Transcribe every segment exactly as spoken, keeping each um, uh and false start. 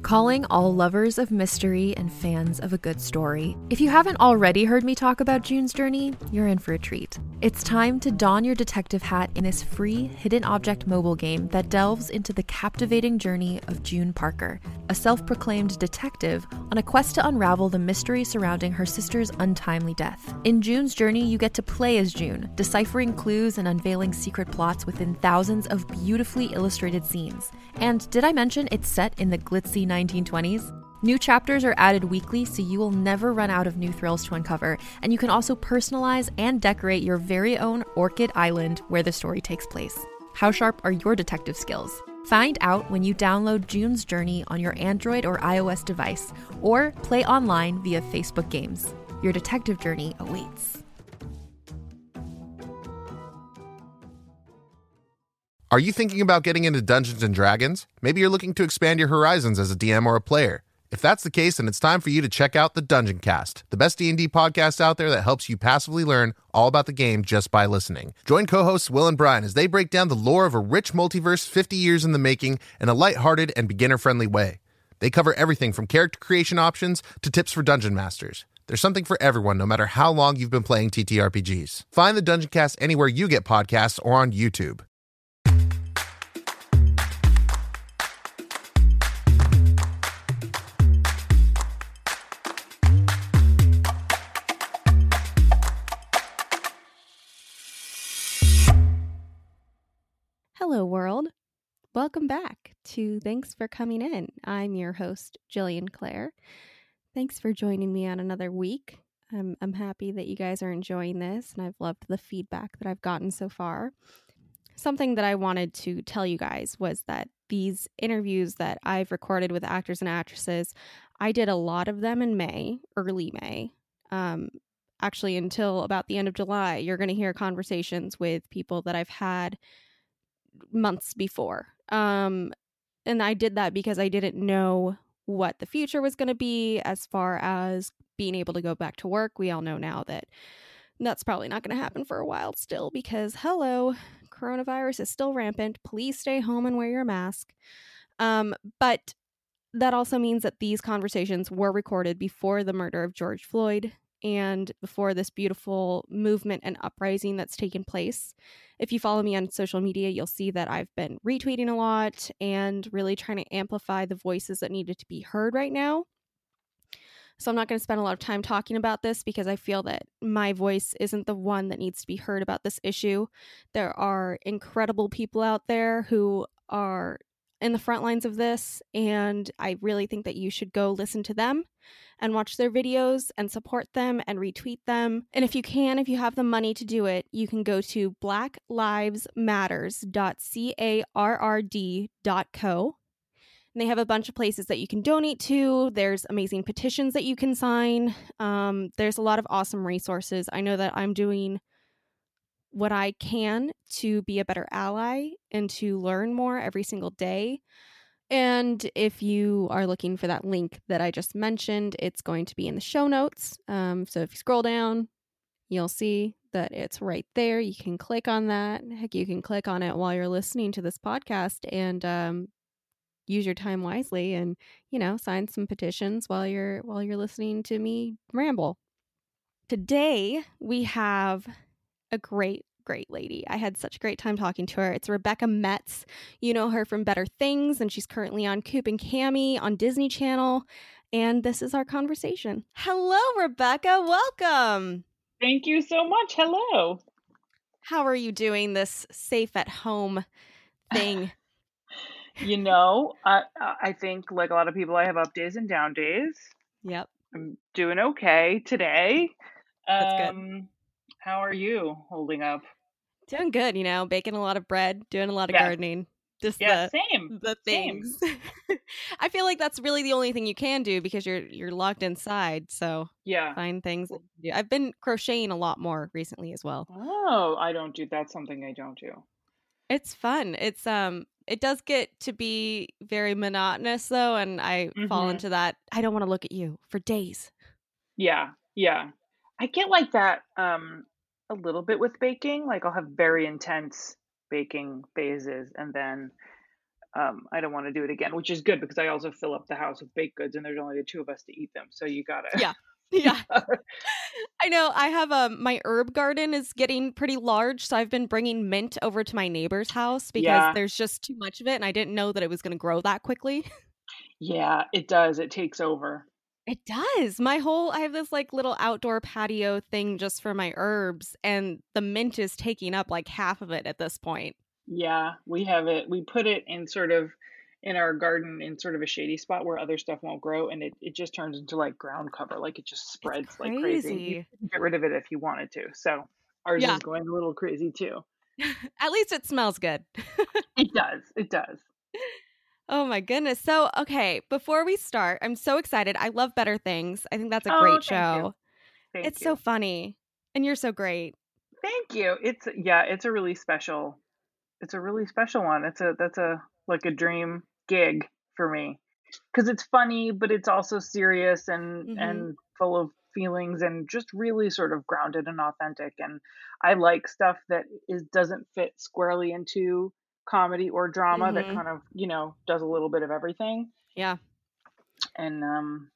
Calling all lovers of mystery and fans of a good story. If you haven't already heard me talk about June's Journey, you're in for a treat. It's time to don your detective hat in this free hidden object mobile game that delves into the captivating journey of June Parker, a self-proclaimed detective on a quest to unravel the mystery surrounding her sister's untimely death. In June's Journey, you get to play as June, deciphering clues and unveiling secret plots within thousands of beautifully illustrated scenes. And did I mention it's set in the glitzy nineteen twenties? New chapters are added weekly, so you will never run out of new thrills to uncover, and you can also personalize and decorate your very own Orchid Island where the story takes place. How sharp are your detective skills? Find out when you download June's Journey on your Android or iOS device, or play online via Facebook Games. Your detective journey awaits. Are you thinking about getting into Dungeons and Dragons? Maybe you're looking to expand your horizons as a D M or a player. If that's the case, then it's time for you to check out the Dungeon Cast, the best D and D podcast out there that helps you passively learn all about the game just by listening. Join co-hosts Will and Brian as they break down the lore of a rich multiverse fifty years in the making in a lighthearted and beginner-friendly way. They cover everything from character creation options to tips for dungeon masters. There's something for everyone, no matter how long you've been playing T T R P Gs. Find the Dungeon Cast anywhere you get podcasts or on YouTube. Hello, world. Welcome back to Thanks for Coming In. I'm your host, Jillian Clare. Thanks for joining me on another week. I'm, I'm happy that you guys are enjoying this, and I've loved the feedback that I've gotten so far. Something that I wanted to tell you guys was that these interviews that I've recorded with actors and actresses, I did a lot of them in May, early May. Um, actually, until about the end of July, you're going to hear conversations with people that I've had months before. Um, and I did that because I didn't know what the future was going to be as far as being able to go back to work. We all know now that that's probably not going to happen for a while still because, hello, coronavirus is still rampant. Please stay home and wear your mask. Um, but that also means that these conversations were recorded before the murder of George Floyd and before this beautiful movement and uprising that's taken place. If you follow me on social media, you'll see that I've been retweeting a lot and really trying to amplify the voices that needed to be heard right now. So I'm not going to spend a lot of time talking about this because I feel that my voice isn't the one that needs to be heard about this issue. There are incredible people out there who are in the front lines of this, and I really think that you should go listen to them and watch their videos and support them and retweet them. And if you can, if you have the money to do it, you can go to black lives matters dot carrd dot co. And they have a bunch of places that you can donate to. There's amazing petitions that you can sign. Um, there's a lot of awesome resources. I know that I'm doing what I can to be a better ally and to learn more every single day. And if you are looking for that link that I just mentioned, it's going to be in the show notes. Um, so if you scroll down, you'll see that it's right there. You can click on that. Heck, you can click on it while you're listening to this podcast and um, use your time wisely and, you know, sign some petitions while you're while you're listening to me ramble. Today, we have a great great lady. I had such a great time talking to her. It's Rebecca Metz. You know her from Better Things, and she's currently on Coop and Cami on Disney Channel. And this is our conversation. Hello, Rebecca. Welcome. Thank you so much. Hello. How are you doing this safe at home thing? You know, I I think like a lot of people, I have up days and down days. Yep. I'm doing okay today. That's um, good. How are you holding up? Doing good, you know, baking a lot of bread, doing a lot of yes. gardening. Just yeah, the, same. the things. Same. I feel like that's really the only thing you can do because you're you're locked inside. So yeah, find things that you do. I've been crocheting a lot more recently as well. Oh, I don't do that's something I don't do. It's fun. It's um it does get to be very monotonous though, and I mm-hmm. fall into that. I don't want to look at you for days. Yeah, yeah. I get like that um a little bit with baking. Like I'll have very intense baking phases, and then um, I don't want to do it again, which is good because I also fill up the house with baked goods and there's only the two of us to eat them. So you gotta, Yeah. Yeah. I know. I have um my herb garden is getting pretty large, so I've been bringing mint over to my neighbor's house because yeah, there's just too much of it, and I didn't know that it was going to grow that quickly. yeah, it does. It takes over. It does. My whole I have this like little outdoor patio thing just for my herbs, and the mint is taking up like half of it at this point. Yeah, we have it. We put it in sort of in our garden in sort of a shady spot where other stuff won't grow, and it, it just turns into like ground cover. Like it just It's spreads like crazy. You crazy. can get rid of it if you wanted to. So ours Yeah. is going a little crazy too. At least it smells good. It does. It does. Oh my goodness. So, okay, before we start, I'm so excited. I love Better Things. I think that's a Oh, great thank you. show. Thank It's you. so funny. And you're so great. Thank you. It's yeah, it's a really special it's a really special one. It's a that's a like a dream gig for me because it's funny, but it's also serious and Mm-hmm. and full of feelings and just really sort of grounded and authentic. And I like stuff that is doesn't fit squarely into comedy or drama that Mm-hmm. kind of, you know, does a little bit of everything. Yeah. And um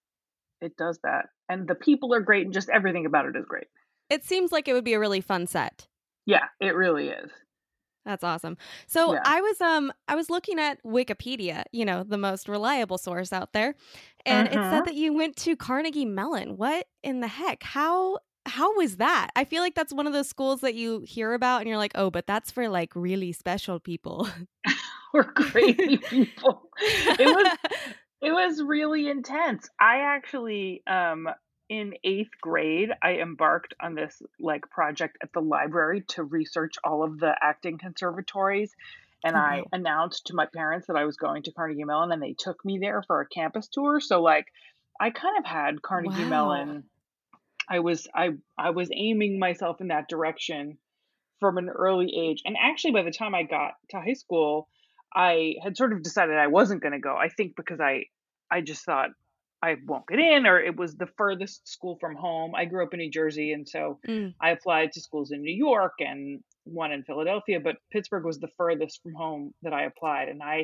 it does that. And the people are great and just everything about it is great. It seems like it would be a really fun set. Yeah, it really is. That's awesome. So Yeah. I was um I was looking at Wikipedia, you know, the most reliable source out there, and it Mhm. said that you went to Carnegie Mellon. What in the heck? How how was that? I feel like that's one of those schools that you hear about and you're like, "Oh, but that's for like really special people." We're crazy people. It was it was really intense. I actually um in eighth grade I embarked on this like project at the library to research all of the acting conservatories and Oh I wow. announced to my parents that I was going to Carnegie Mellon and they took me there for a campus tour. So like I kind of had Carnegie Wow. Mellon. I was I I was aiming myself in that direction from an early age. And actually, by the time I got to high school, I had sort of decided I wasn't going to go. I think because I, I just thought I won't get in, or it was the furthest school from home. I grew up in New Jersey, and so Mm. I applied to schools in New York and one in Philadelphia, but Pittsburgh was the furthest from home that I applied. And I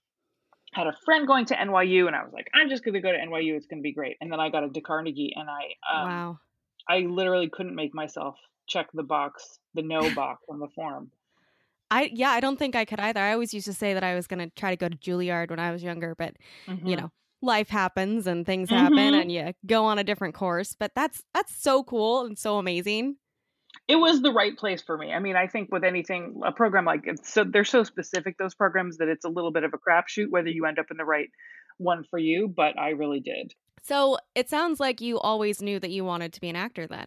had a friend going to N Y U, and I was like, I'm just going to go to N Y U. It's going to be great. And then I got into Carnegie, and I, um, Wow. I literally couldn't make myself check the box, the no box on the form. I yeah, I don't think I could either. I always used to say that I was going to try to go to Juilliard when I was younger, but you Mhm. know, life happens and things happen Mhm. and you go on a different course, but that's that's so cool and so amazing. It was the right place for me. I mean, I think with anything, a program like it's so they're so specific, those programs, that it's a little bit of a crapshoot whether you end up in the right one for you, but I really did. So, it sounds like you always knew that you wanted to be an actor then.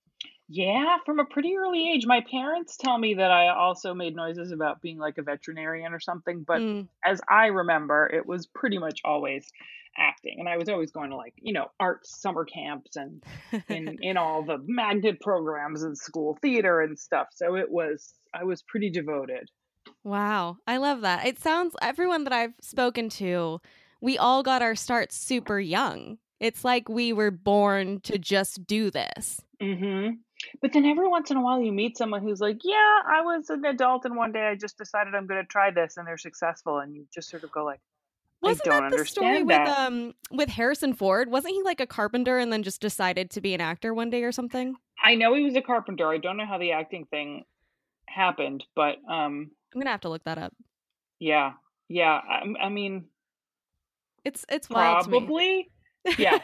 Yeah, from a pretty early age. My parents tell me that I also made noises about being like a veterinarian or something, but Mm. as I remember, it was pretty much always acting. And I was always going to like, you know, art summer camps and in in all the magnet programs and school theater and stuff. So it was I was pretty devoted. Wow, I love that. It sounds everyone that I've spoken to, we all got our start super young. It's like we were born to just do this. Mhm. But then every once in a while you meet someone who's like, "Yeah, I was an adult and one day I just decided I'm going to try this," and they're successful and you just sort of go like, "I Wasn't don't that the story understand with that." um with Harrison Ford? Wasn't he like a carpenter and then just decided to be an actor one day or something? I know he was a carpenter. I don't know how the acting thing happened, but um I'm gonna have to look that up. yeah. Yeah, I, I mean, It's it's wild to me. probably. Yeah.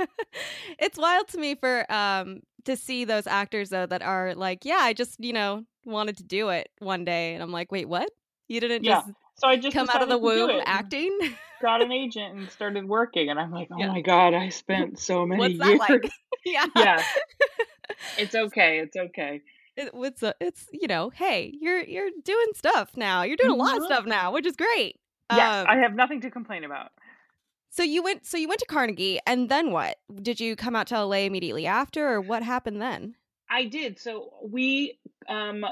It's wild to me for um to see those actors though that are like, yeah, I just, you know, wanted to do it one day. And I'm like, wait, what? You didn't Yeah. just So I just come out of the decided to do womb it and acting? got an agent and started working and I'm like, "Oh Yeah. my god, I spent so many What's that like? years." Yeah. Yeah. It's okay. It's okay. It, it's a, it's you know, hey, you're you're doing stuff now. You're doing a lot of Mhm. stuff now, which is great. Yes, I Um have nothing to complain about. so you went so you went to Carnegie and then what? Did you come out to L A immediately after or what happened then? I did. So we um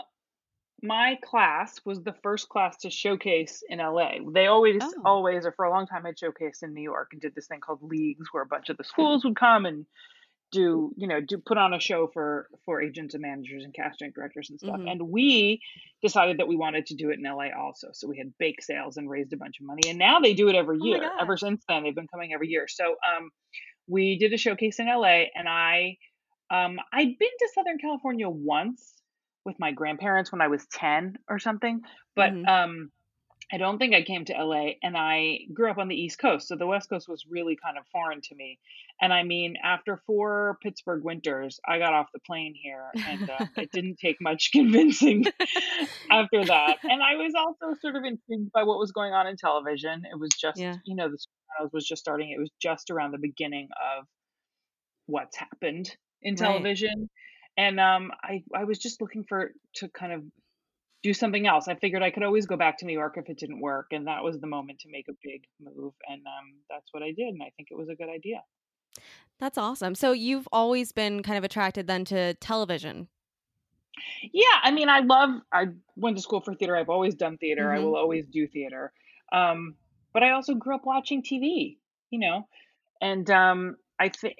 my class was the first class to showcase in L A. They always, Oh. always, or for a long time, had showcased in New York and did this thing called leagues, where a bunch of the schools would come and do, you know, do put on a show for for agents and managers and casting directors and stuff. Mm-hmm. And we decided that we wanted to do it in L A also. So we had bake sales and raised a bunch of money. And now they do it every Oh my year. Ever gosh. since then, they've been coming every year. So um, we did a showcase in L A, and I um, I'd been to Southern California once with my grandparents when I was ten or something, but Mm-hmm. um, I don't think I came to L A, and I grew up on the East Coast, so the West Coast was really kind of foreign to me. And I mean, after four Pittsburgh winters, I got off the plane here, and um, it didn't take much convincing after that. And I was also sort of intrigued by what was going on in television. It was just, Yeah. you know, The Sopranos was just starting. It was just around the beginning of what's happened in Right. television. And um, I, I was just looking for to kind of do something else. I figured I could always go back to New York if it didn't work, and that was the moment to make a big move, and um, that's what I did, and I think it was a good idea. That's awesome. So you've always been kind of attracted then to television. Yeah, I mean, I love. I went to school for theater. I've always done theater. I Mm-hmm. will always do theater. Um, but I also grew up watching T V, you know, and um, I think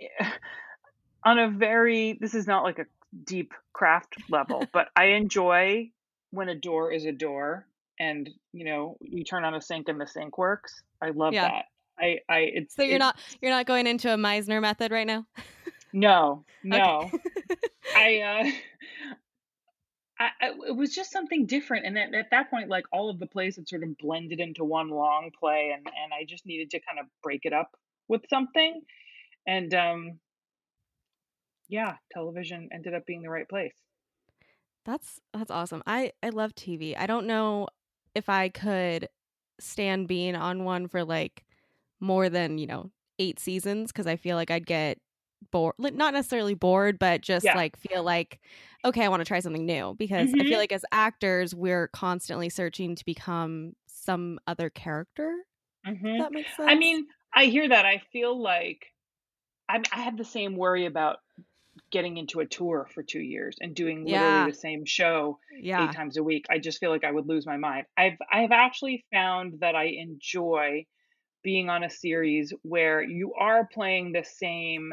on a very this is not like a deep craft level, but I enjoy when a door is a door and, you know, you turn on a sink and the sink works. I love Yeah. that. I I it's So you're it not you're not going into a Meisner method right now? no, Okay. no. I uh I, I it was just something different, and at, at that point, like all of the plays had sort of blended into one long play, and and I just needed to kind of break it up with something, and um yeah, television ended up being the right place. That's that's awesome. I I love T V. I don't know if I could stand being on one for like more than, you know, eight seasons because I feel like I'd get bored, like, not necessarily bored, but just Yeah. like feel like, okay, I want to try something new because I hmm feel like as actors, we're constantly searching to become some other character. If hmm that makes I sense. mean, I hear that. I feel like I I have the same worry about getting into a tour for two years and doing literally Yeah. the same show eight Yeah. times a week. I just feel like I would lose my mind. I've I've actually found that I enjoy being on a series where you are playing the same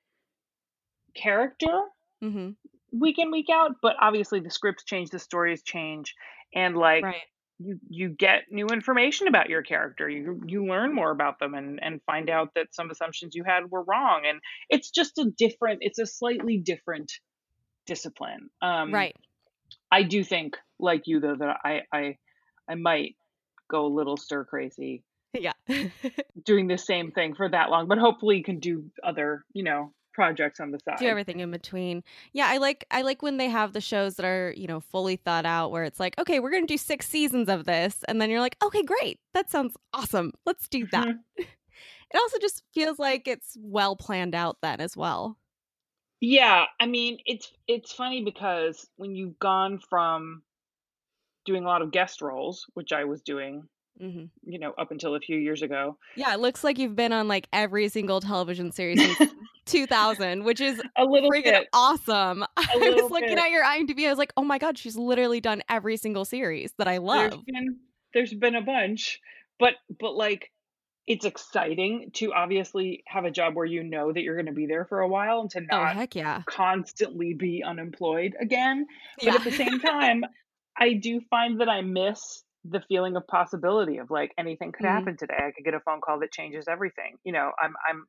character Mm-hmm. week in, week out, but obviously the scripts change, the stories change, and like Right. you you get new information about your character. You you learn more about them and and find out that some assumptions you had were wrong. And it's just a different, it's a slightly different discipline. Um, Right. I do think, like you though, that I I I might go a little stir crazy Yeah. doing the same thing for that long, but hopefully you can do other, you know, projects on the Do side. everything in between. Yeah, I like I like when they have the shows that are, you know, fully thought out where it's like, okay, we're going to do six seasons of this and then you're like, okay, great. That sounds awesome. Let's do that. Mhm. It also just feels like it's well planned out then as well. Yeah, I mean, it's it's funny because when you've gone from doing a lot of guest roles, which I was doing, Hmm. you know, up until a few years ago, Yeah, it looks like you've been on like every single television series since two thousand, which is a little freaking bit, awesome. a I was little looking bit. at your IMDb. I was like, oh my God, she's literally done every single series that I There's love. been there's been a bunch, but but like it's exciting to obviously have a job where you know that you're going to be there for a while and to Oh, not heck yeah. constantly be unemployed again. But Yeah. at the same time, I do find that I miss the feeling of possibility of like anything could Mhm. happen today. I could get a phone call that changes everything. You know, I'm I'm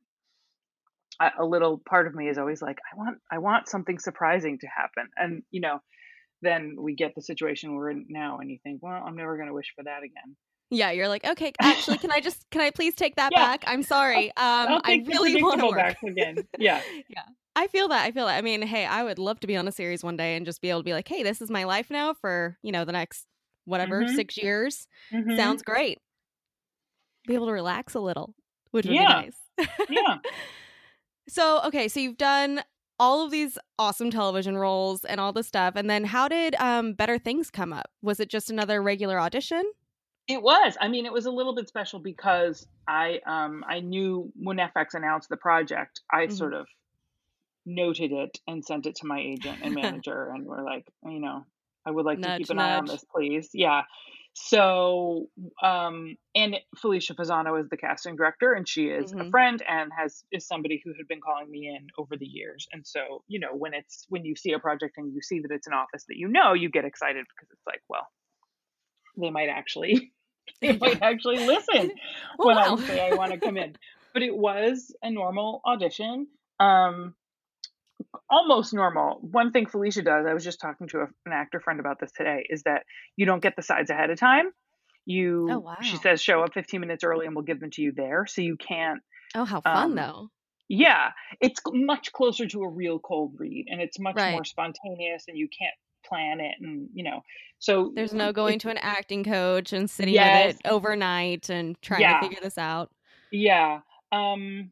a a little part of me is always like I want I want something surprising to happen. And you know, then we get the situation we're in now and you think, well, I'm never going to wish for that again. Yeah, you're like, okay, actually, can I just can I please take that Yeah, back? I'm I'll, sorry. Um, I'll I take the really want to predictable work. back again. Yeah. Yeah. I feel that. I feel that. I mean, hey, I would love to be on a series one day and just be able to be like, hey, this is my life now for, you know, the next whatever, Mhm. six years. Mhm. Sounds great. Be able to relax a little, which would be Yeah. nice. Yeah. So, okay, so you've done all of these awesome television roles and all this stuff. And then how did um Better Things come up? Was it just another regular audition? It was. I mean, it was a little bit special because I um I knew when F X announced the project, I Mhm. sort of noted it and sent it to my agent and manager and we're like, you know, I would like to keep Nudge, an eye on nudge. this, please. Yeah. So, um, and Felicia Fasano is the casting director, and she is Mhm. a friend and has is somebody who had been calling me in over the years. And so, you know, when it's when you see a project and you see that it's an office that you know, you get excited because it's like, well, they might actually they might actually listen Oh, when wow. I say I want to come in. But it was a normal audition. Um, almost normal. One thing Felicia does, I was just talking to a, an actor friend about this today, is that you don't get the sides ahead of time. Oh, You, she wow. says, show up fifteen minutes early and we'll give them to you there. So you can't, Oh, how fun, um, though. yeah, it's much closer to a real cold read and it's much more Right. spontaneous and you can't plan it. And, you know, so There's no going it's, to an acting coach and sitting yes, with it overnight and trying to yeah, figure this out. yeah. Um,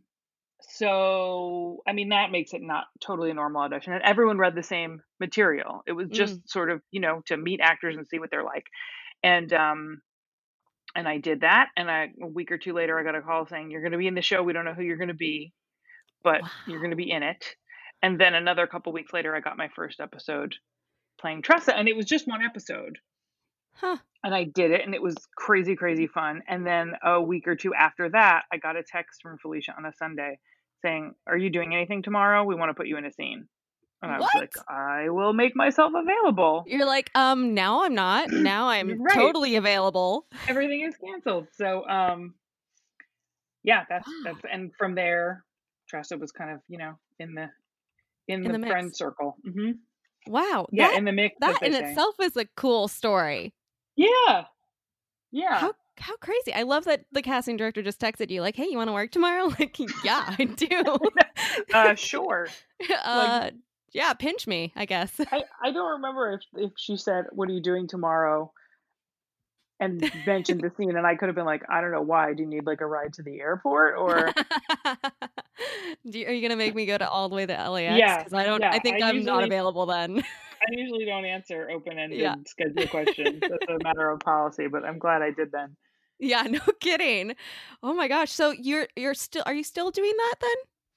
So, I mean, that makes it not totally a normal audition. And everyone read the same material. It was just Mm. sort of, you know, to meet actors and see what they're like. And um and I did that. And I a week or two later I got a call saying, you're gonna be in the show. We don't know who you're gonna be, but you're Wow. gonna be in it. And then another couple weeks later I got my first episode playing Tressa. And it was just one episode. Huh. And I did it and it was crazy, crazy fun. And then a week or two after that, I got a text from Felicia on a Sunday saying, are you doing anything tomorrow? We want to put you in a scene. And I was What? like, I will make myself available. You're like, um, now I'm not. Now I'm Right. totally available. Everything is canceled. So, um, yeah, that's, Wow. that's, and from there, Tressa was kind of, you know, in the, in, In the, the friend mix. circle. hmm Wow. Yeah. That in the mix. that as they in say. itself is a cool story. Yeah. Yeah. How how crazy. I love that the casting director just texted you like, hey, you want to work tomorrow? Like, yeah, I do. uh, sure. uh Like, yeah, pinch me, I guess. I, I don't remember if, if she said, what are you doing tomorrow? And mentioned the scene. And I could have been like, I don't know why. Do you need like a ride to the airport or? Do you, are you going to make me go to all the way to L A X? Yeah. Because I don't, Yeah. I think I I'm usually, not available then. I usually don't answer open-ended Yeah. schedule questions. That's a matter of policy, but I'm glad I did then. Yeah, no kidding. Oh my gosh. So you're, you're still, are you still doing that then?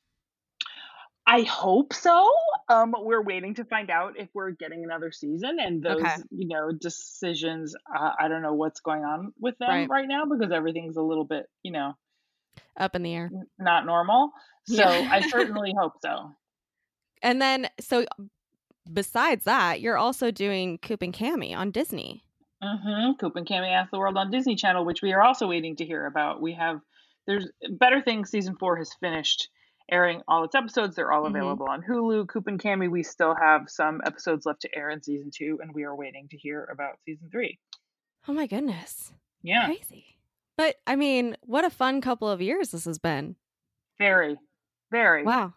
I hope so. Um, we're waiting to find out if we're getting another season, and those, Okay. you know, decisions. Uh, I don't know what's going on with them Right. right now because everything's a little bit, you know, Up in the air. n- not normal. So Yeah. I certainly hope so. And then, so besides that, you're also doing Coop and Cammy on Disney. Mm-hmm. Coop and Cammy Ask the World on Disney Channel, which we are also waiting to hear about. We have, there's Better Things season four has finished airing all its episodes. They're all Mhm. available on Hulu. Coop and Cammy, we still have some episodes left to air in season two, and we are waiting to hear about season three. Oh my goodness. Yeah, Crazy. But I mean, what a fun couple of years this has been. very, very. Wow.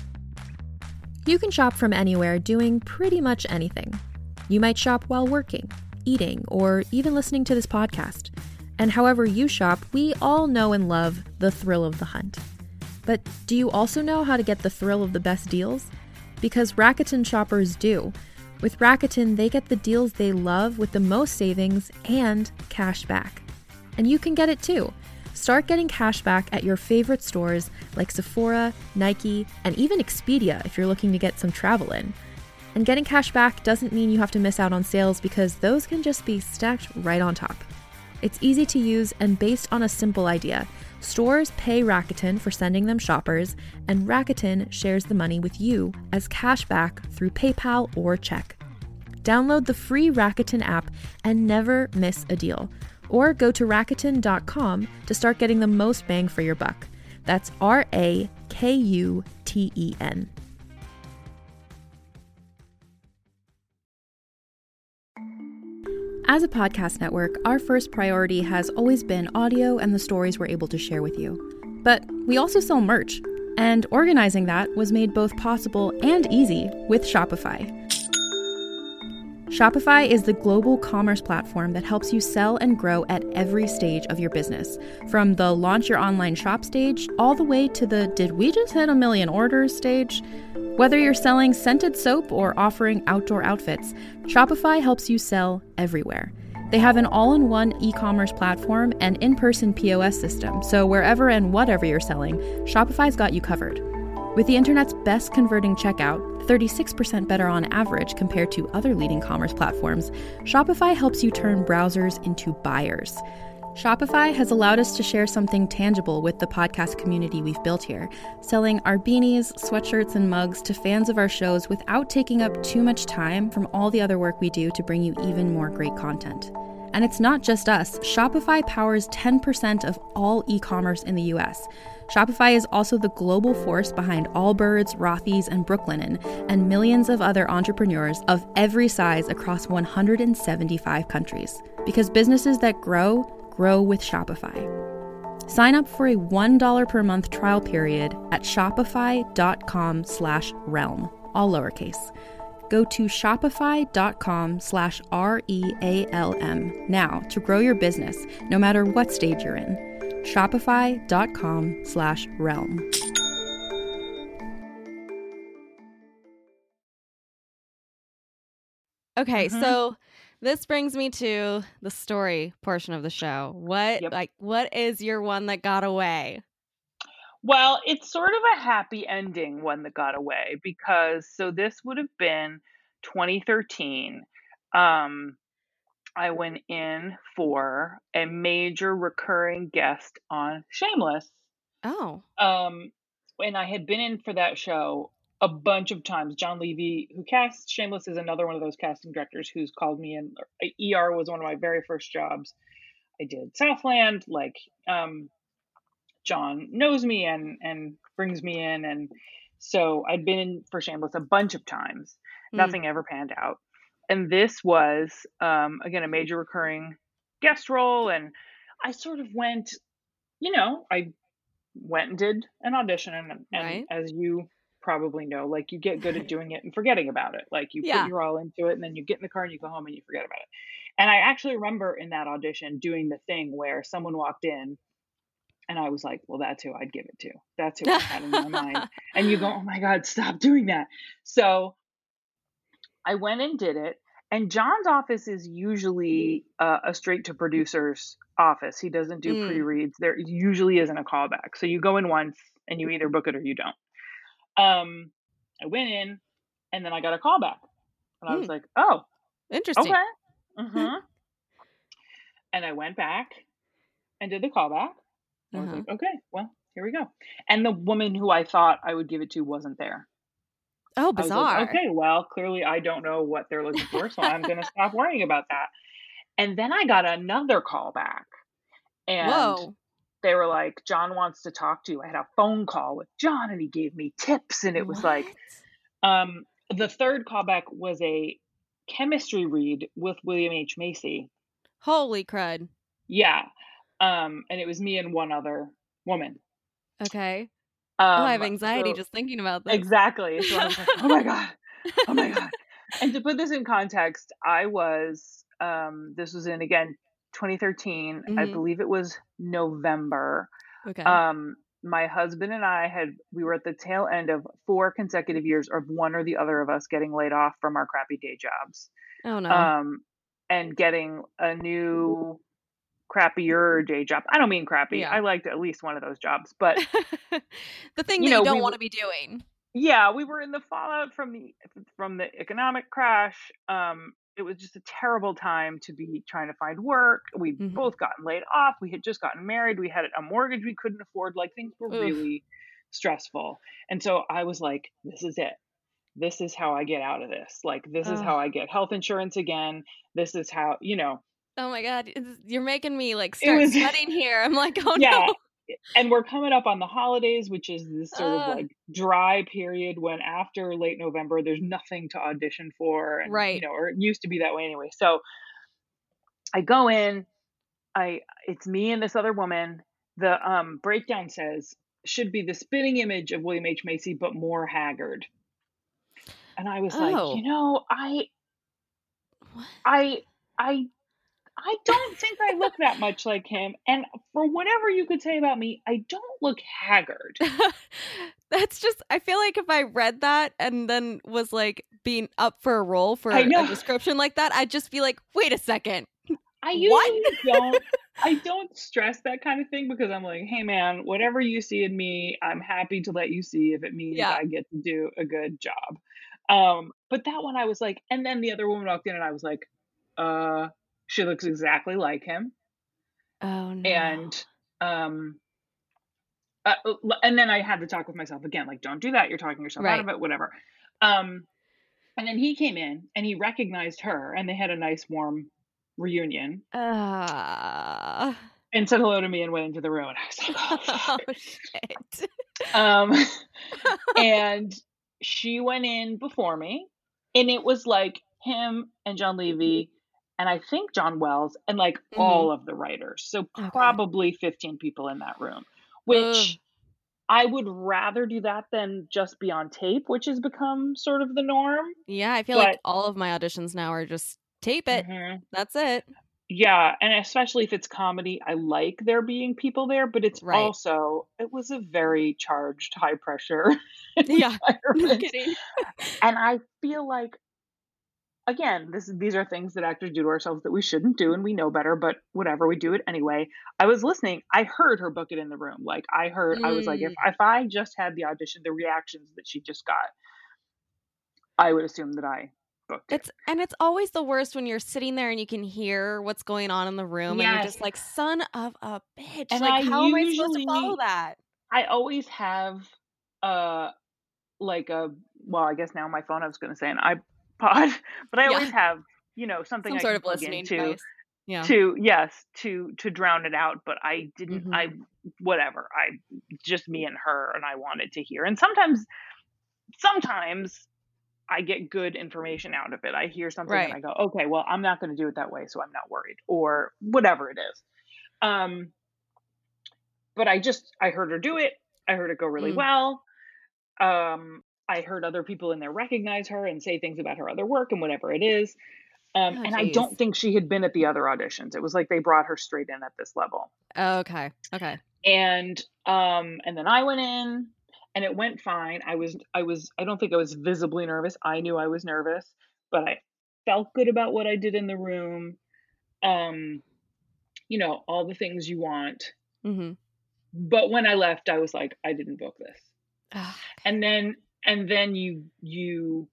You can shop from anywhere doing pretty much anything. You might shop while working, eating, or even listening to this podcast. And however you shop, we all know and love the thrill of the hunt. But do you also know how to get the thrill of the best deals? Because Rakuten shoppers do. With Rakuten, they get the deals they love with the most savings and cash back. And you can get it too. Start getting cash back at your favorite stores like Sephora, Nike, and even Expedia if you're looking to get some travel in. And getting cash back doesn't mean you have to miss out on sales because those can just be stacked right on top. It's easy to use and based on a simple idea. Stores pay Rakuten for sending them shoppers, and Rakuten shares the money with you as cash back through PayPal or check. Download the free Rakuten app and never miss a deal. Or go to Rakuten dot com to start getting the most bang for your buck. That's R A K U T E N. As a podcast network, our first priority has always been audio and the stories we're able to share with you. But we also sell merch, and organizing that was made both possible and easy with Shopify. Shopify is the global commerce platform that helps you sell and grow at every stage of your business, from the launch your online shop stage all the way to the did we just hit a million orders stage. Whether you're selling scented soap or offering outdoor outfits, Shopify helps you sell everywhere. They have an all-in-one e-commerce platform and in-person P O S system, so wherever and whatever you're selling, Shopify's got you covered. With the internet's best converting checkout, thirty-six percent better on average compared to other leading commerce platforms, Shopify helps you turn browsers into buyers. Shopify has allowed us to share something tangible with the podcast community we've built here, selling our beanies, sweatshirts, and mugs to fans of our shows without taking up too much time from all the other work we do to bring you even more great content. And it's not just us. Shopify powers ten percent of all e-commerce in the U S. Shopify is also the global force behind Allbirds, Rothy's, and Brooklinen, and millions of other entrepreneurs of every size across one hundred seventy-five countries. Because businesses that grow, grow with Shopify. Sign up for a one dollar per month trial period at shopify.com slash realm, all lowercase. Go to shopify.com slash R-E-A-L-M now to grow your business, no matter what stage you're in. Shopify.com slash realm. Okay, Mhm. so this brings me to the story portion of the show. What Yep. like what is your one that got away? Well, it's sort of a happy ending one that got away because so this would have been twenty thirteen. Um, I went in for a major recurring guest on Shameless. Oh. Um, and I had been in for that show a bunch of times. John Levy, who casts Shameless, is another one of those casting directors who's called me in. E R was one of my very first jobs. I did Southland, like um John knows me and and brings me in, and so I'd been in for Shameless a bunch of times. Mm. Nothing ever panned out, and this was um, again a major recurring guest role, and I sort of went, you know, I went and did an audition, and, and Right. as you probably know, like you get good at doing it and forgetting about it. Like you Yeah. put your all into it, and then you get in the car and you go home and you forget about it. And I actually remember in that audition doing the thing where someone walked in. And I was like, well, that's who I'd give it to. That's who I had in my mind. And you go, oh my God, stop doing that. So I went and did it. And John's office is usually uh, a straight to producer's office. He doesn't do Mm. pre-reads. There usually isn't a callback. So you go in once and you either book it or you don't. Um, I went in and then I got a callback. And I was Mm. like, oh, Interesting. okay. Mm-hmm. And I went back and did the callback. I was Uh-huh. like, okay, well, here we go. And the woman who I thought I would give it to wasn't there. Oh, I was bizarre. like, okay, well, clearly I don't know what they're looking for, so I'm going to stop worrying about that. And then I got another call back. And Whoa. they were like, John wants to talk to you. I had a phone call with John and he gave me tips. And it was like, What? um, the third callback was a chemistry read with William H. Macy. Holy crud. Yeah. Um, and it was me and one other woman. Okay. Um, oh, I have anxiety so- just thinking about this. Exactly. So I was like, oh my God. Oh my God. And to put this in context, I was, um, this was in, again, twenty thirteen. I Mhm. believe it was November. Okay. Um, my husband and I had, we were at the tail end of four consecutive years of one or the other of us getting laid off from our crappy day jobs. oh no. Um, and getting a new crappier day job. I don't mean crappy. Yeah. I liked at least one of those jobs, but the thing you that know, you don't we want were- to be doing. yeah, we were in the fallout from the from the economic crash. Um, it was just a terrible time to be trying to find work. We'd Mhm. both gotten laid off. We had just gotten married. We had a mortgage we couldn't afford. Like things were Oof. really stressful. And so I was like, this is it. This is how I get out of this. Like this is Ugh. how I get health insurance again. This is how, you know, Oh my God. It's, you're making me like It start was- sweating here. I'm like, oh yeah. no. And we're coming up on the holidays, which is this sort Ugh. of like dry period when after late November, there's nothing to audition for. And, Right. you know, or it used to be that way anyway. So I go in, I, it's me and this other woman. The um, breakdown says, should be the spitting image of William H. Macy, but more haggard. And I was Oh. like, you know, I, What? I, I, I don't think I look that much like him. And for whatever you could say about me, I don't look haggard. That's just, I feel like if I read that and then was like being up for a role for I know. a description like that, I'd just be like, wait a second. I What? usually don't. I don't stress that kind of thing because I'm like, hey man, whatever you see in me, I'm happy to let you see if it means Yeah. I get to do a good job. Um, but that one I was like, and then the other woman walked in and I was like, uh, she looks exactly like him. Oh no. And um uh, and then I had to talk with myself again, like, don't do that. You're talking yourself out Right. of it, whatever. Um, and then he came in and he recognized her and they had a nice warm reunion Uh, and said hello to me and went into the room. And I was like, oh, oh fuck. shit. Um, and she went in before me and it was like him and John Levy and I think John Wells and like hmm all of the writers. So Okay. probably fifteen people in that room, Ugh. which I would rather do that than just be on tape, which has become sort of the norm. Yeah, I feel like But all of my auditions now are just tape it. mhm, That's it. yeah, and especially if it's comedy, I like there being people there, but it's Right. also it was a very charged, high pressure Yeah. No environment. kidding. And I feel like again, this these are things that actors do to ourselves that we shouldn't do and we know better, but whatever, we do it anyway. I was listening, I heard her book it in the room. Like I heard I was like if Mm. if I just had the audition, the reactions that she just got, I would assume that I booked it. It's and it's always the worst when you're sitting there and you can hear what's going on in the room and you're Yes. just like, son of a bitch. And Like, I how am I supposed to follow usually that? I always have uh like a well, I guess now my phone I was gonna say an iPod, but I Yeah. always have, you know, something Some I sort can of plug listening into device. Yeah. to yes, to to drown it out, but I didn't hmm I whatever. I just me and her and I wanted to hear. And sometimes sometimes I get good information out of it. I hear something and Right. I go, "Okay, well, I'm not going to do it that way, so I'm not worried." Or whatever it is. Um but I just I heard her do it. I heard it go really Mm. well. Um, I heard other people in there recognize her and say things about her other work and whatever it is. Um, Oh, and I geez. don't think she had been at the other auditions. It was like they brought her straight in at this level. Okay. Okay. And um, and then I went in and it went fine. I was I was I don't think I was visibly nervous. I knew I was nervous, but I felt good about what I did in the room. Um, you know, all the things you want. hmm But when I left, I was like, I didn't book this. Ah, And then and then you you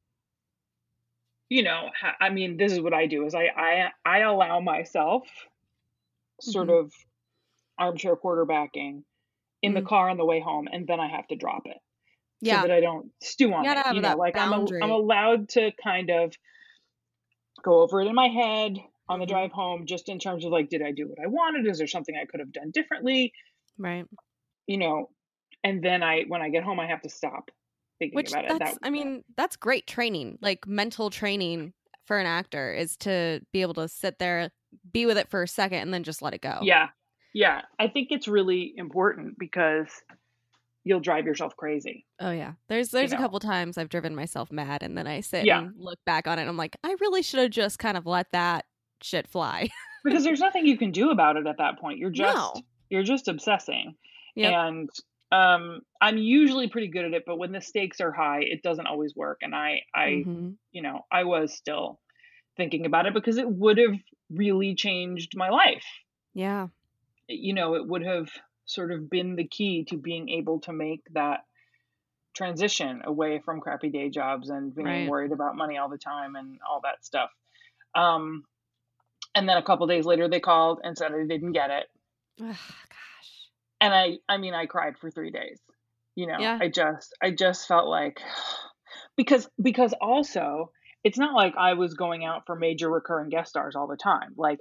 you know ha- I mean this is what I do is I I I allow myself sort mhm. of armchair quarterbacking in the Mm. car on the way home and then I have to drop it so Yeah. that I don't stew You on gotta it, have you know, that like I'm a, I'm boundary. allowed to kind of go over it in my head on the hmm drive home just in terms of like did I do what I wanted, is there something I could have done differently, Right. you know, and then I when I get home I have to stop thinking Which about it that that's, I mean, that's great training, like mental training for an actor is to be able to sit there, be with it for a second, and then just let it go. yeah. Yeah, I think it's really important because you'll drive yourself crazy, Oh yeah. There's you there's a know? couple times I've driven myself mad and then I sit Yeah, and look back on it and I'm like, I really should have just kind of let that shit fly. because there's nothing you can do about it at that point. You're just No. you're just obsessing. Yep. And um I'm usually pretty good at it, but when the stakes are high, it doesn't always work. And I I hmm you know, I was still thinking about it because it would have really changed my life. Yeah. You know, it would have sort of been the key to being able to make that transition away from crappy day jobs and being Right. worried about money all the time and all that stuff. Um, and then a couple days later, they called and said I didn't get it. Ugh, gosh. And I, I mean, I cried for three days. You know, Yeah. I just, I just felt like, because, because also, it's not like I was going out for major recurring guest stars all the time. Like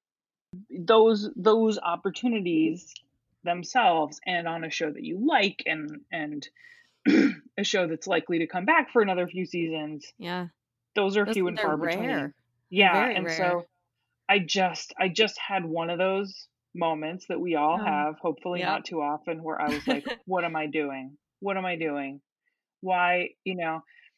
those, those opportunities themselves, and on a show that you like, and and a show that's likely to come back for another few seasons, Yeah. those are Those, few and they're far between. rare. Yeah, Very and rare. so I just I just had one of those moments that we all Oh. have, hopefully Yep. not too often, where I was like, what am I doing? What am I doing? Why, you know,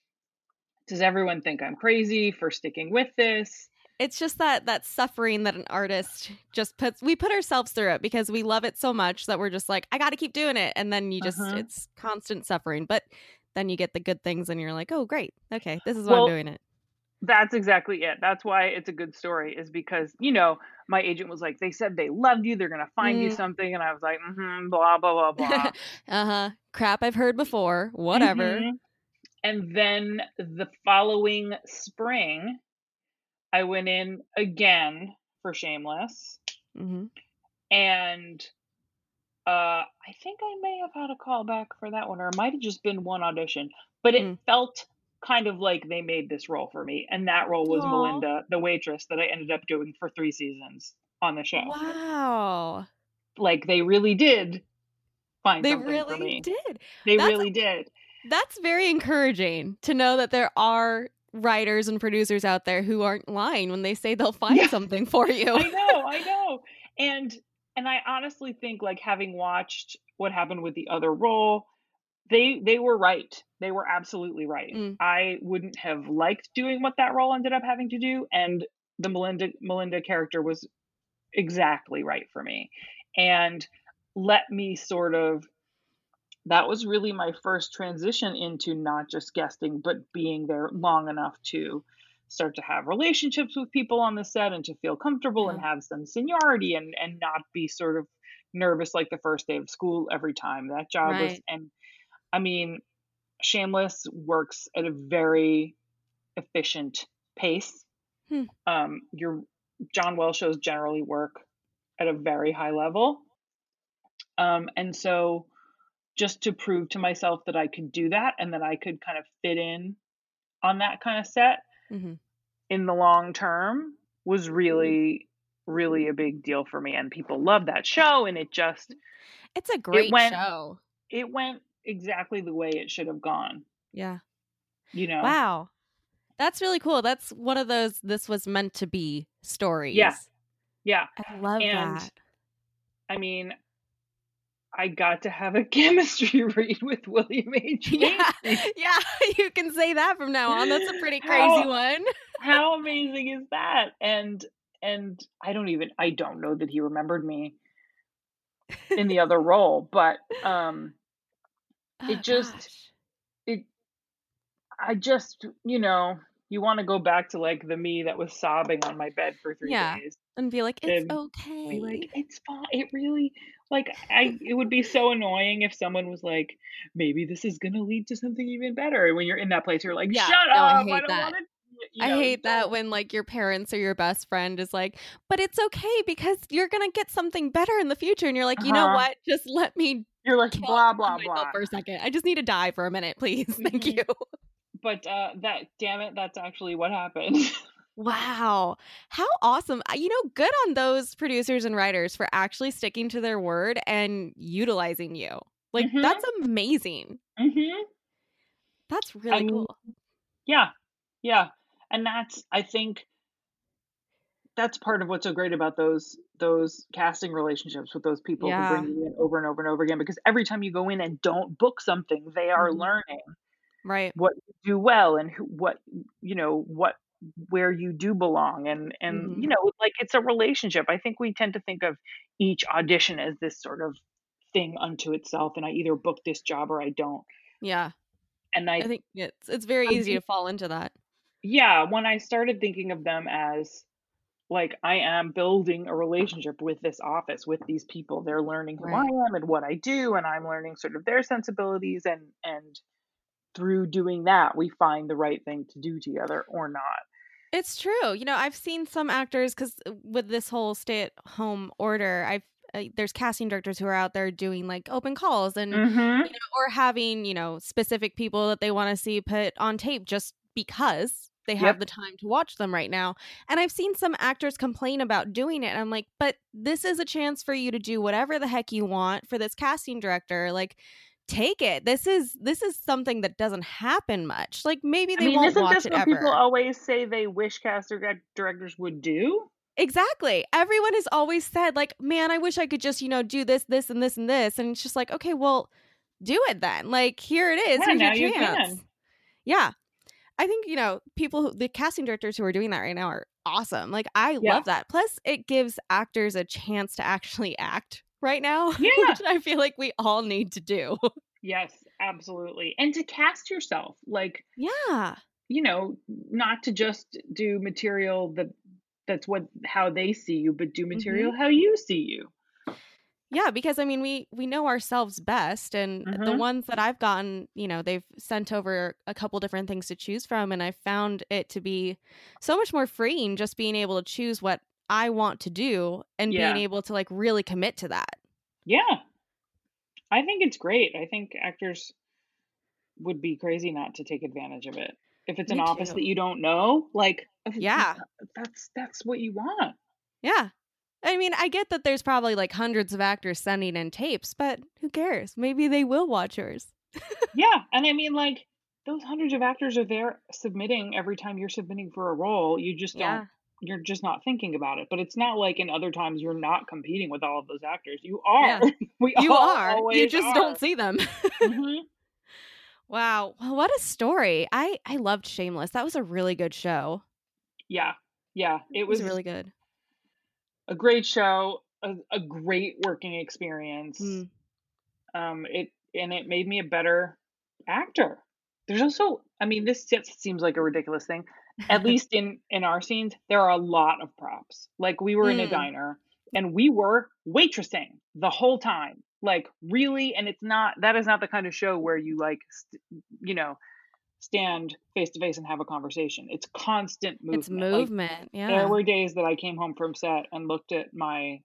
does everyone think I'm crazy for sticking with this? It's just that that suffering that an artist just puts, we put ourselves through it because we love it so much that we're just like, I got to keep doing it. And then you just, Uh-huh. it's constant suffering. But then you get the good things and you're like, oh, great. Okay, this is why I'm Well, doing it. That's exactly it. That's why it's a good story, is because, you know, my agent was like, they said they loved you. They're going to find you Mm. something. And I was like, mm-hmm, blah, blah, blah, blah. uh-huh. Crap I've heard before. Whatever. Mm-hmm. And then the following spring, I went in again for Shameless. Mm-hmm. And uh, I think I may have had a call back for that one, or it might have just been one audition. But it Mm. felt kind of like they made this role for me. And that role was Aw. Melinda, the waitress that I ended up doing for three seasons on the show. Wow. Like, they really did find They something for really me. did. They That's- really did. That's very encouraging to know that there are writers and producers out there who aren't lying when they say they'll find Yeah. something for you. I know, I know. And and I honestly think, like, having watched what happened with the other role, they they were right. They were absolutely right. Mm. I wouldn't have liked doing what that role ended up having to do, and the Melinda Melinda character was exactly right for me. And let me sort of that was really my first transition into not just guesting, but being there long enough to start to have relationships with people on the set and to feel comfortable and Yeah. have some seniority and and not be sort of nervous like the first day of school every time. That job was, Right. and I mean, Shameless works at a very efficient pace. Hmm. Um, your John Welsh shows generally work at a very high level. Um, and so just to prove to myself that I could do that and that I could kind of fit in on that kind of set Mm-hmm. in the long term was really, really a big deal for me. And people love that show. And it just, It's a great went- show. it went exactly the way it should have gone, Yeah. you know? Wow. That's really cool. That's one of those this was meant to be stories. Yeah. Yeah. I love And that. I mean, I got to have a chemistry read with William H. Yeah. Macy. Yeah, you can say that from now on. That's a pretty crazy How- one. How amazing is that? And and I don't even I don't know that he remembered me in the other role, but um it Oh, just- gosh. it I just, you know, you want to go back to like the me that was sobbing on my bed for three Yeah. days. And be like, it's And okay. Be like, it's fine. It really, like, I. It would be so annoying if someone was like, maybe this is gonna lead to something even better. And when you're in that place, you're like, Yeah, shut no, I up! I, hate don't that. want to. You I know, hate that don't- when like your parents or your best friend is like, but it's okay because you're gonna get something better in the future. And you're like, you know Uh-huh. what? Just let me You're like kill blah blah myself blah. for a second. I just need to die for a minute, please. Thank Mhm. you. But uh, that, damn it, that's actually what happened. Wow. How awesome. Uh, You know, good on those producers and writers for actually sticking to their word and utilizing you. Like, Mhm. that's amazing. hmm That's really mean, cool. Yeah, yeah, and that's I think that's part of what's so great about those those casting relationships with those people Yeah. who bring you in over and over and over again. Because every time you go in and don't book something, they are Mhm. learning Right. what you do well and who, what you know what where you do belong, and and Mhm. you know like it's a relationship. I think we tend to think of each audition as this sort of thing unto itself, and I either book this job or I don't. Yeah. And I I think it's it's very I easy think- to fall into that. yeah, when I started thinking of them as like I am building a relationship with this office, with these people, they're learning who Right. I am and what I do, and I'm learning sort of their sensibilities, and and through doing that, we find the right thing to do together or not. It's true. You know, I've seen some actors because with this whole stay-at-home order, I've uh, there's casting directors who are out there doing like open calls and Mm-hmm. you know, or having you know specific people that they want to see put on tape just because they have Yep. the time to watch them right now. And I've seen some actors complain about doing it. And I'm like, but this is a chance for you to do whatever the heck you want for this casting director. Like, take it. This is this is something that doesn't happen much. Like maybe I they mean, won't isn't watch this it what ever. people always say they wish cast direct- directors would do? Exactly. Everyone has always said, like, man, I wish I could just, you know, do this, this, and this, and this. And it's just like, okay, well, do it then. Like, here it is. Yeah, Here's now your you chance. can. Yeah. I think, you know, people, who, the casting directors who are doing that right now are awesome. Like, I Yeah. love that. Plus, it gives actors a chance to actually act right now, Yeah. which I feel like we all need to do. Yes, absolutely. And to cast yourself, like Yeah. you know, not to just do material that that's what how they see you, but do Mm-hmm. material how you see you. Yeah, because I mean, we we know ourselves best, and the Mm-hmm. ones that I've gotten, you know, they've sent over a couple different things to choose from, and I found it to be so much more freeing just being able to choose what I want to do and being Yeah. able to like really commit to that. Yeah. I think it's great. I think actors would be crazy not to take advantage of it. If it's an Me office that too. you don't know, like Yeah. that's that's what you want. Yeah. I mean, I get that there's probably like hundreds of actors sending in tapes, but who cares? Maybe they will watch yours. Yeah, and I mean, like, those hundreds of actors are there submitting every time you're submitting for a role. You just don't Yeah. you're just not thinking about it. But it's not like in other times you're not competing with all of those actors. You are. Yeah. We You all are. You always just don't are. see them. Mhm. Wow. Well, what a story. I I loved Shameless. That was a really good show. Yeah. Yeah, It it was was really good. a great show, a, a great working experience. Mm. Um, it and it made me a better actor. There's also, I mean, this just seems like a ridiculous thing. At least in in our scenes, there are a lot of props. Like we were in a Mm. diner and we were waitressing the whole time. Like really, and it's not that is not the kind of show where you like, st- you know, stand face to face and have a conversation. It's constant It's movement. Like movement. there Yeah. were days that I came home from set and looked at my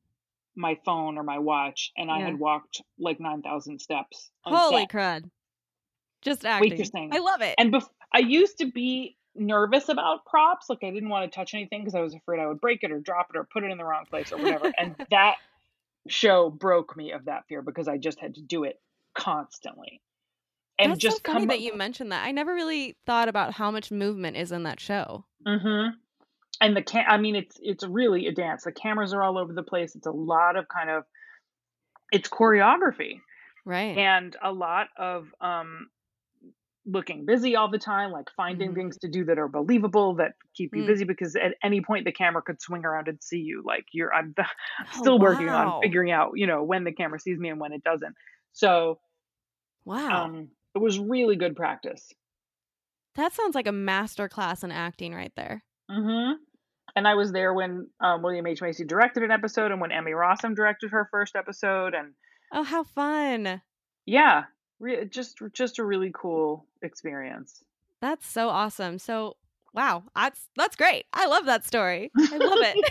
my phone or my watch and I Yeah. had walked like nine thousand steps on Holy set crud. Just acting. waitressing. I love it. And bef- I used to be nervous about props. Like I didn't want to touch anything because I was afraid I would break it or drop it or put it in the wrong place or whatever. And that show broke me of that fear because I just had to do it constantly. And That's so just funny come that up. you mentioned that. I never really thought about how much movement is in that show. Mm-hmm. And the cam I mean it's it's really a dance. The cameras are all over the place. It's a lot of kind of it's choreography Right. and a lot of um looking busy all the time, like finding Mm-hmm. things to do that are believable that keep you Mm. busy because at any point the camera could swing around and see you. Like you're I'm Oh, still working on wow. figuring out, you know, when the camera sees me and when it doesn't. So, Wow. um it was really good practice. That sounds like a master class in acting right there. Mhm. And I was there when um, William H. Macy directed an episode and when Emmy Rossum directed her first episode and Oh, how fun. yeah, re- just just a really cool experience. That's so awesome. So, wow, that's that's great. I love that story. I love it.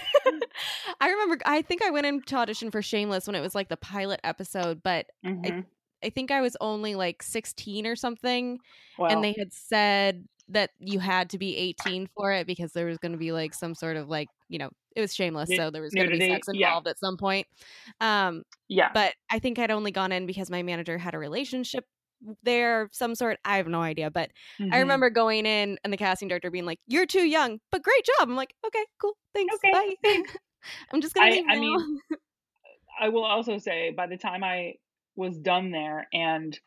I remember I think I went into audition for Shameless when it was like the pilot episode, but I Mhm. I think I was only like sixteen or something, and Well, they had said that you had to be eighteen for it because there was going to be like some sort of like, you know, it was Shameless, nu- so there was going to be nudity. sex Yeah. involved at some point. Um Yeah. but I think I'd only gone in because my manager had a relationship there of some sort. I have no idea, but I Mhm. remember going in and the casting director being like, "You're too young, but great job." I'm like, "Okay, cool, thanks, Okay. bye." Thanks. I'm just gonna I leave I now. mean, I will also say by the time I was done there and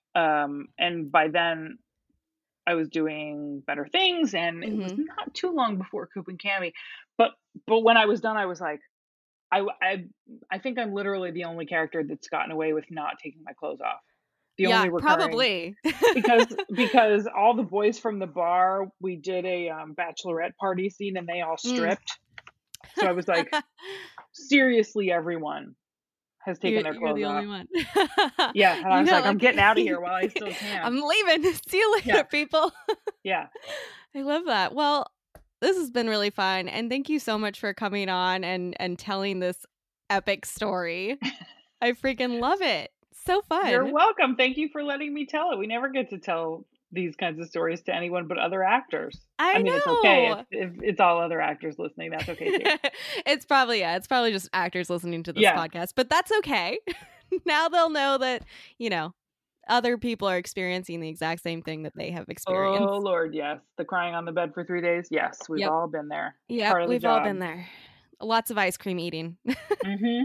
um and by then I was doing Better Things and it was hmm not too long before Coop and Cammy. But but when I was done I was like I I I think I'm literally the only character that's gotten away with not taking my clothes off. The only Yeah, recurring probably. because because all the boys from the bar, we did a um, bachelorette party scene and they all Mm. stripped. So I was like, seriously, everyone has taken you're, their you're clothes the off. only one. Yeah, and I You was got like, I'm getting lucky. out of here while I still can. I'm leaving. See you later, Yeah. people. Yeah. I love that. Well, this has been really fun, and thank you so much for coming on and and telling this epic story. I freaking love it. So You're fun. welcome. Thank you for letting me tell it. We never get to tell these kinds of stories to anyone but other actors. I I mean, it's okay if, know. if it's all other actors listening. That's okay too. It's probably yeah, it's probably just actors listening to this Yeah. podcast, but that's okay. Now they'll know that, you know, other people are experiencing the exact same thing that they have experienced. Oh Lord, yes. The crying on the bed for three days. Yes, we've Yep. all been there. Yep, Part of the we've all job. been there. Lots of ice cream eating. hmm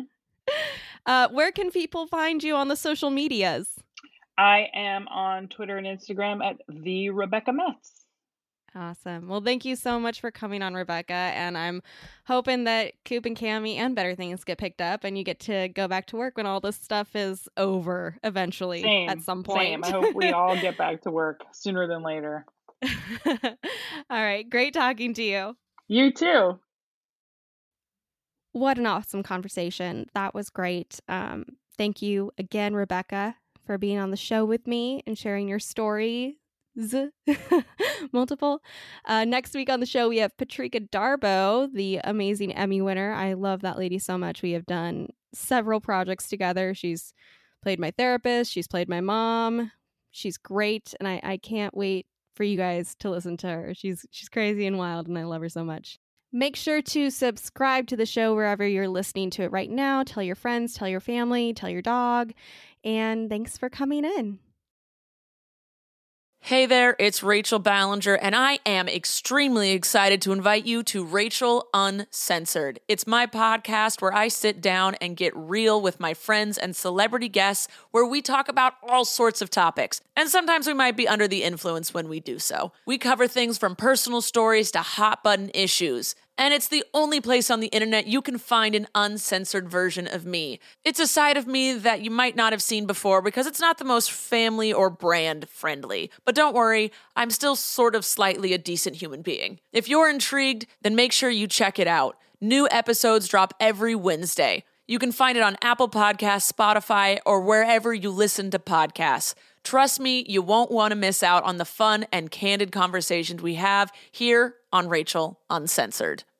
Uh, where can people find you on the social medias? I am on Twitter and Instagram at the Rebecca Metz. Awesome. Well, thank you so much for coming on, Rebecca. And I'm hoping that Coop and Cammy and Better Things get picked up and you get to go back to work when all this stuff is over eventually Same. at some Same. point. I hope we all get back to work sooner than later. All right. Great talking to you. You too. What an awesome conversation. That was great. Um, thank you again, Rebecca, for being on the show with me and sharing your story. Multiple. Uh, next week on the show, we have Patrika Darbo, the amazing Emmy winner. I love that lady so much. We have done several projects together. She's played my therapist. She's played my mom. She's great. And I, I can't wait for you guys to listen to her. She's she's crazy and wild, and I love her so much. Make sure to subscribe to the show wherever you're listening to it right now. Tell your friends, tell your family, tell your dog. And thanks for coming in. Hey there, it's Rachel Ballinger, and I am extremely excited to invite you to Rachel Uncensored. It's my podcast where I sit down and get real with my friends and celebrity guests, where we talk about all sorts of topics. And sometimes we might be under the influence when we do so. We cover things from personal stories to hot button issues. And it's the only place on the internet you can find an uncensored version of me. It's a side of me that you might not have seen before because it's not the most family or brand friendly. But don't worry, I'm still sort of slightly a decent human being. If you're intrigued, then make sure you check it out. New episodes drop every Wednesday. You can find it on Apple Podcasts, Spotify, or wherever you listen to podcasts. Trust me, you won't want to miss out on the fun and candid conversations we have here on Rachel Uncensored.